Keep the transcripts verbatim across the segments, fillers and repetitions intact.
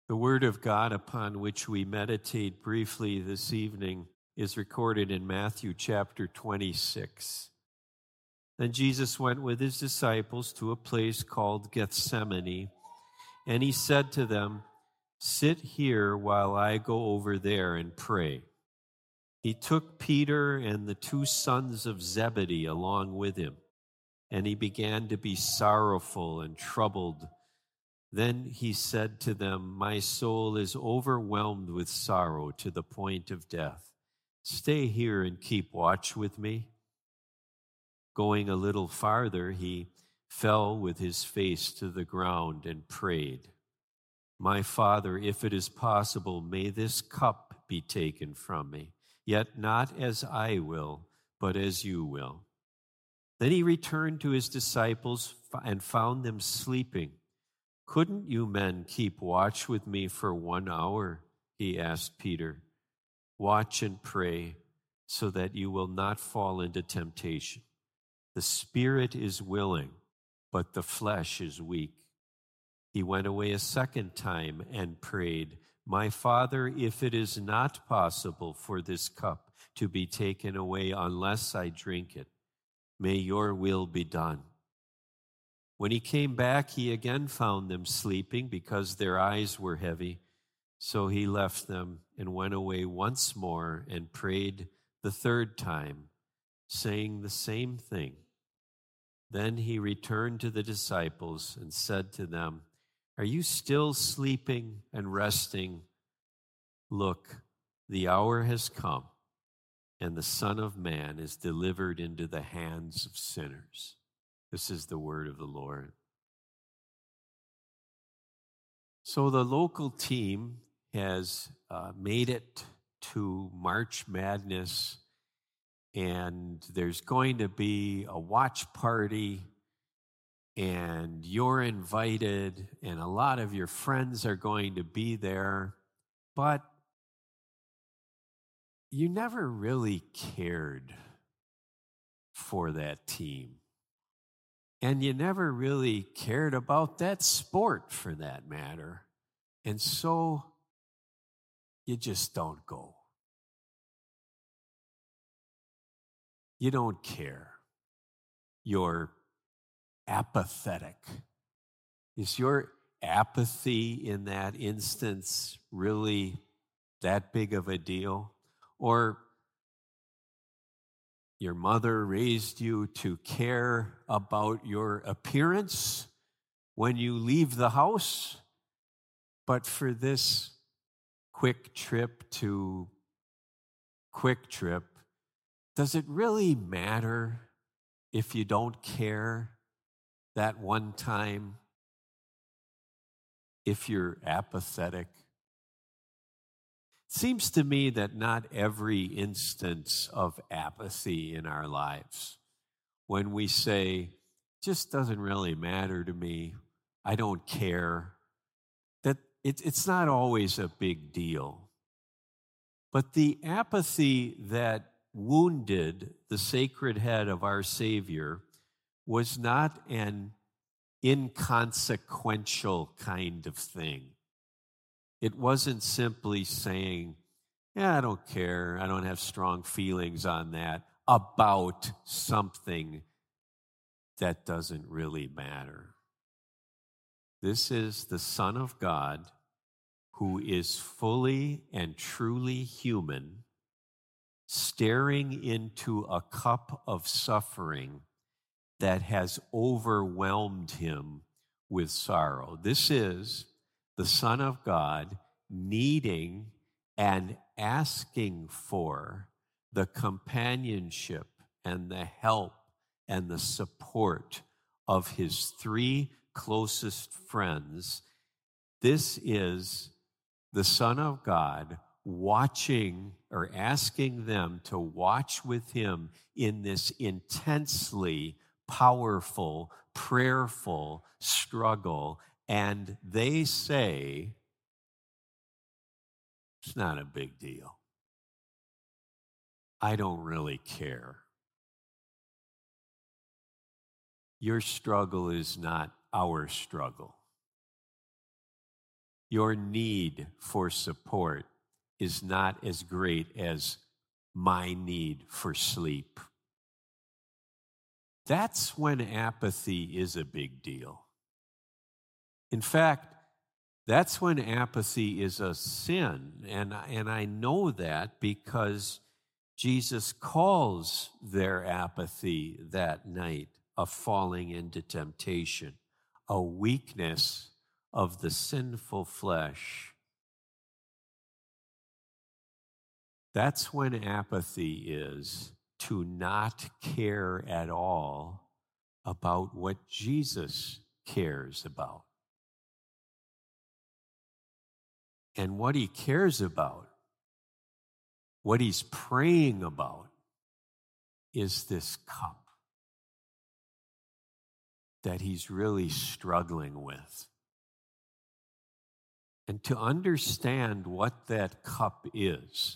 The Word of God upon which we meditate briefly this evening is recorded in Matthew chapter twenty-six. Then Jesus went with his disciples to a place called Gethsemane, and he said to them, "Sit here while I go over there and pray." He took Peter and the two sons of Zebedee along with him, and he began to be sorrowful and troubled. Then he said to them, "My soul is overwhelmed with sorrow to the point of death. Stay here and keep watch with me." Going a little farther, he fell with his face to the ground and prayed, "My Father, if it is possible, may this cup be taken from me, yet not as I will, but as you will." Then he returned to his disciples and found them sleeping. "Couldn't you men keep watch with me for one hour?" he asked Peter. "Watch and pray so that you will not fall into temptation. The spirit is willing, but the flesh is weak." He went away a second time and prayed, "My Father, if it is not possible for this cup to be taken away unless I drink it, may your will be done." When he came back, he again found them sleeping because their eyes were heavy. So he left them and went away once more and prayed the third time, saying the same thing. Then he returned to the disciples and said to them, "Are you still sleeping and resting? Look, the hour has come, and the Son of Man is delivered into the hands of sinners." This is the word of the Lord. So the local team has uh, made it to March Madness, and there's going to be a watch party, and you're invited, and a lot of your friends are going to be there, but you never really cared for that team. And you never really cared about that sport for that matter. And so you just don't go. You don't care. You're apathetic. Is your apathy in that instance really that big of a deal? Or your mother raised you to care about your appearance when you leave the house, but for this quick trip to Quick Trip, does it really matter if you don't care that one time, if you're apathetic? It seems to me that not every instance of apathy in our lives, when we say, "Just doesn't really matter to me, I don't care," that it, it's not always a big deal. But the apathy that wounded the sacred head of our Savior was not an inconsequential kind of thing. It wasn't simply saying, "Yeah, I don't care, I don't have strong feelings on that," about something that doesn't really matter. This is the Son of God who is fully and truly human, staring into a cup of suffering that has overwhelmed him with sorrow. This is the Son of God needing and asking for the companionship and the help and the support of his three closest friends. This is the Son of God watching or asking them to watch with him in this intensely powerful, prayerful struggle. And they say, "It's not a big deal. I don't really care. Your struggle is not our struggle. your need for support is not as great as my need for sleep. That's when apathy is a big deal. In fact, that's when apathy is a sin, and, and I know that because Jesus calls their apathy that night a falling into temptation, a weakness of the sinful flesh. That's when apathy is to not care at all about what Jesus cares about. And what he cares about, what he's praying about, is this cup that he's really struggling with. And to understand what that cup is,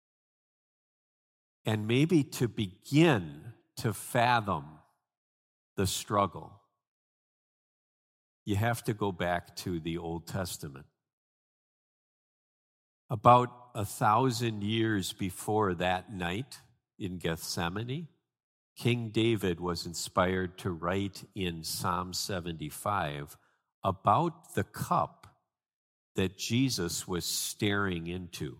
and maybe to begin to fathom the struggle, you have to go back to the Old Testament. About a thousand years before that night in Gethsemane, King David was inspired to write in Psalm seventy-five about the cup that Jesus was staring into.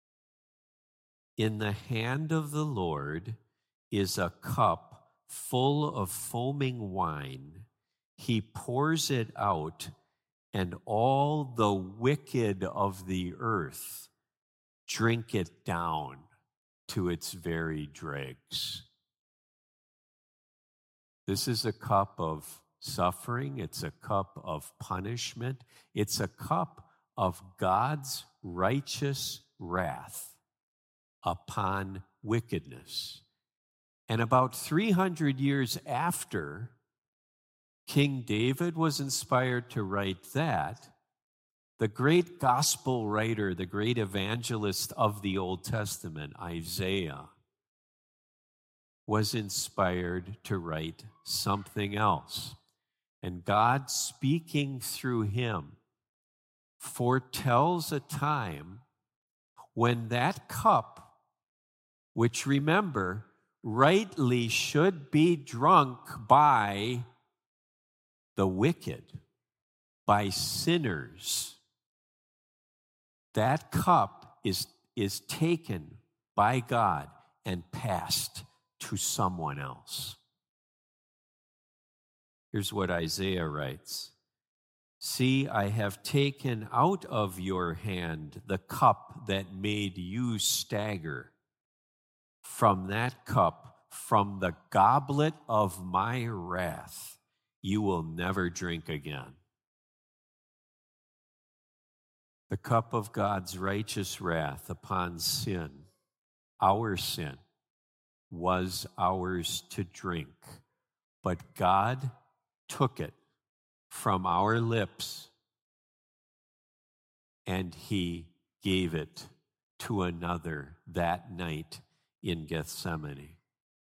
In the hand of the Lord is a cup full of foaming wine. He pours it out, and all the wicked of the earth drink it down to its very dregs. This is a cup of suffering. It's a cup of punishment. It's a cup of God's righteous wrath upon wickedness. And about three hundred years after King David was inspired to write that, the great gospel writer, the great evangelist of the Old Testament, Isaiah, was inspired to write something else. And God, speaking through him, foretells a time when that cup, which, remember, rightly should be drunk by the wicked, by sinners, that cup is, is taken by God and passed to someone else. Here's what Isaiah writes. See, I have taken out of your hand the cup that made you stagger. From that cup, from the goblet of my wrath, you will never drink again. The cup of God's righteous wrath upon sin, our sin, was ours to drink. But God took it from our lips and he gave it to another that night in Gethsemane.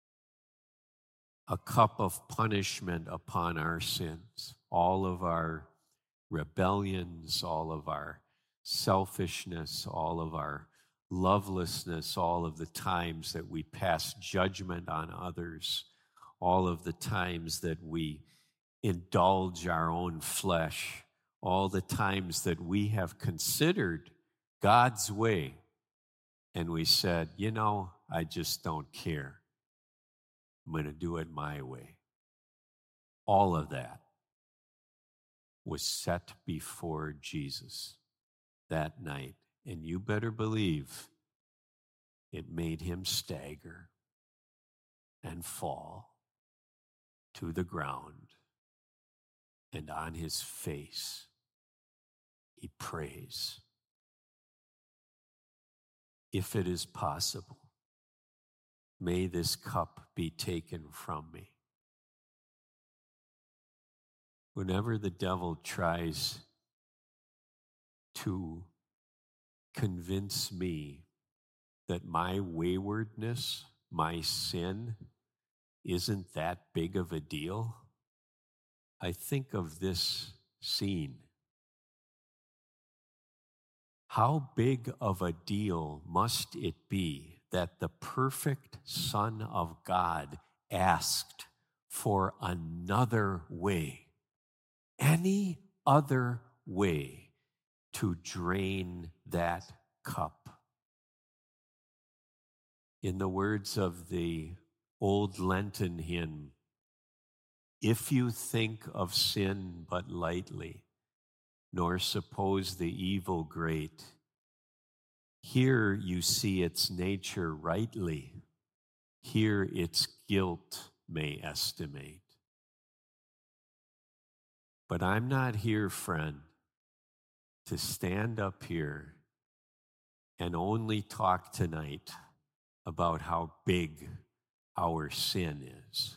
A cup of punishment upon our sins, all of our rebellions, all of our selfishness, all of our lovelessness, all of the times that we pass judgment on others, all of the times that we indulge our own flesh, all the times that we have considered God's way and we said, you know, I just don't care. I'm going to do it my way. All of that was set before Jesus that night. And you better believe it made him stagger and fall to the ground. And on his face, he prays, if it is possible, may this cup be taken from me. Whenever the devil tries to convince me that my waywardness, my sin, isn't that big of a deal, I think of this scene. How big of a deal must it be that the perfect Son of God asked for another way, any other way, to drain that cup? In the words of the old Lenten hymn, if you think of sin but lightly, nor suppose the evil great, here you see its nature rightly, here its guilt may estimate. But I'm not here, friend, to stand up here and only talk tonight about how big our sin is.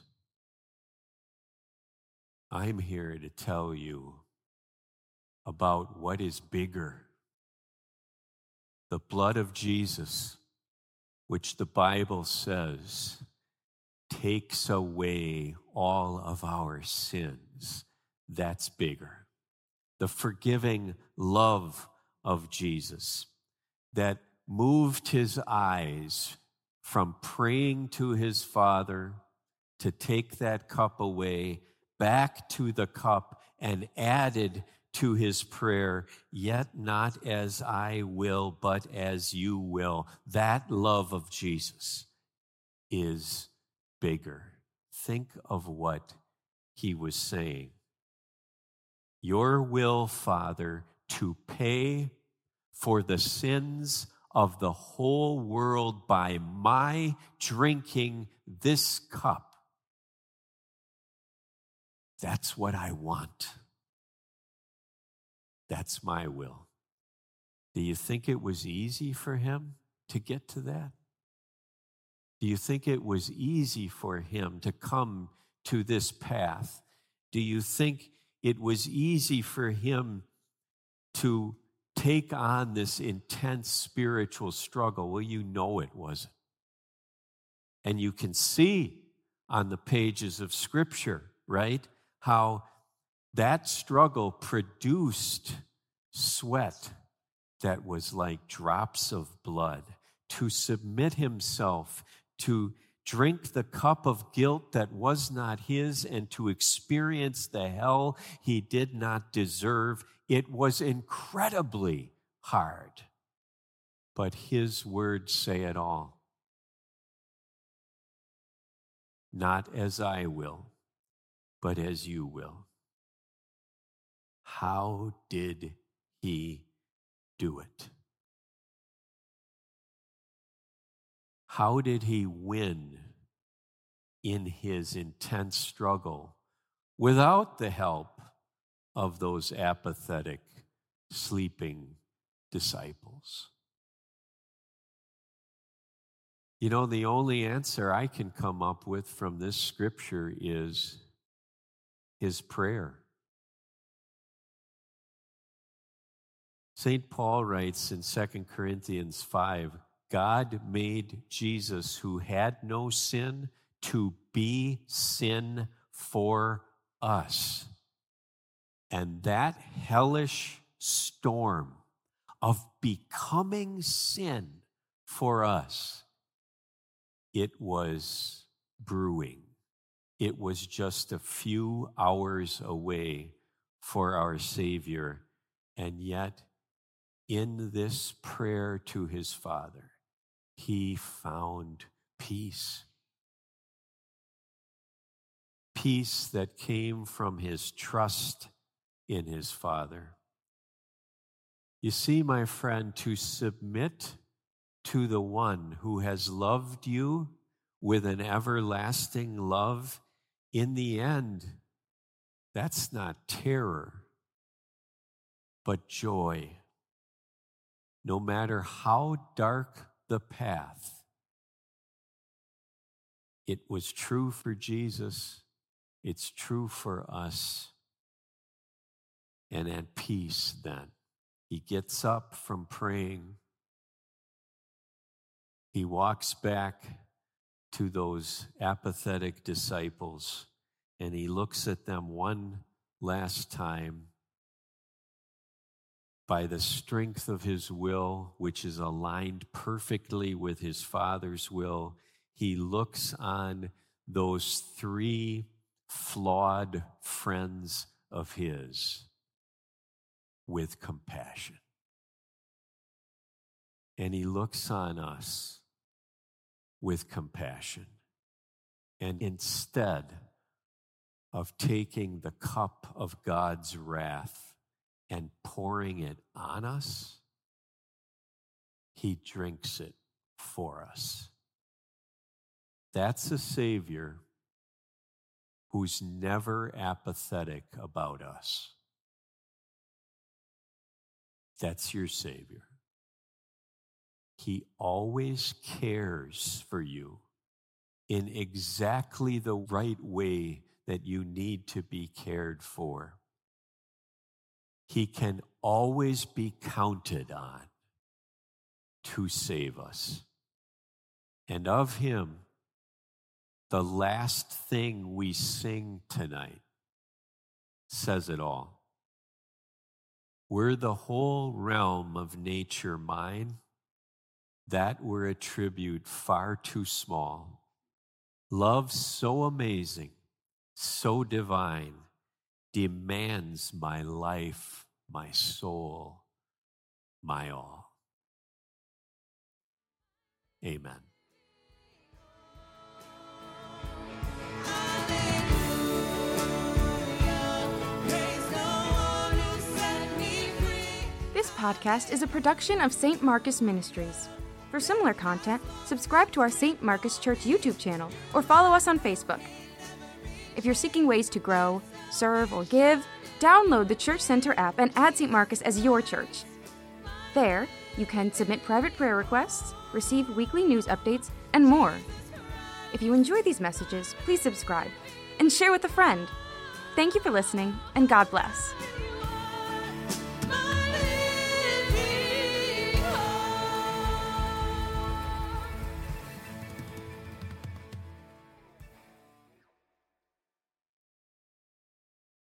I'm here to tell you about what is bigger. The blood of Jesus, which the Bible says takes away all of our sins. That's bigger. The forgiving love of Jesus that moved his eyes from praying to his Father to take that cup away, back to the cup, and added to his prayer, yet not as I will, but as you will. That love of Jesus is bigger. Think of what he was saying. Your will, Father, to pay for the sins of the whole world by my drinking this cup. That's what I want. That's my will. Do you think it was easy for him to get to that? Do you think it was easy for him to come to this path? Do you think it was easy for him to take on this intense spiritual struggle? Well, you know it wasn't. And you can see on the pages of Scripture, right, how that struggle produced sweat that was like drops of blood. To submit himself, to drink the cup of guilt that was not his, and to experience the hell he did not deserve, it was incredibly hard. But his words say it all. Not as I will, but as you will. How did he do it? How did he win in his intense struggle without the help of those apathetic, sleeping disciples? You know, the only answer I can come up with from this scripture is his prayer. Saint Paul writes in Second Corinthians five, God made Jesus, who had no sin, to be sin for us. And that hellish storm of becoming sin for us, it was brewing. It was just a few hours away for our Savior. And yet, in this prayer to his Father, he found peace. Peace that came from his trust in his Father. You see, my friend, to submit to the one who has loved you with an everlasting love, in the end, that's not terror, but joy. No matter how dark the path, it was true for Jesus, it's true for us. And at peace then, he gets up from praying. He walks back to those apathetic disciples, and he looks at them one last time. by the strength of his will, which is aligned perfectly with his Father's will, he looks on those three flawed friends of his with compassion. And he looks on us with compassion. And instead of taking the cup of God's wrath and pouring it on us, he drinks it for us. That's a Savior who's never apathetic about us. That's your Savior. He always cares for you in exactly the right way that you need to be cared for. He can always be counted on to save us. And of him, the last thing we sing tonight says it all. Were the whole realm of nature mine, that were a tribute far too small. Love so amazing, so divine, demands my life, my soul, my all. Amen. This podcast is a production of Saint Marcus Ministries. For similar content, subscribe to our Saint Marcus Church YouTube channel or follow us on Facebook. If you're seeking ways to grow, serve, or give, download the Church Center app and add Saint Marcus as your church. There, you can submit private prayer requests, receive weekly news updates, and more. If you enjoy these messages, please subscribe and share with a friend. Thank you for listening, and God bless.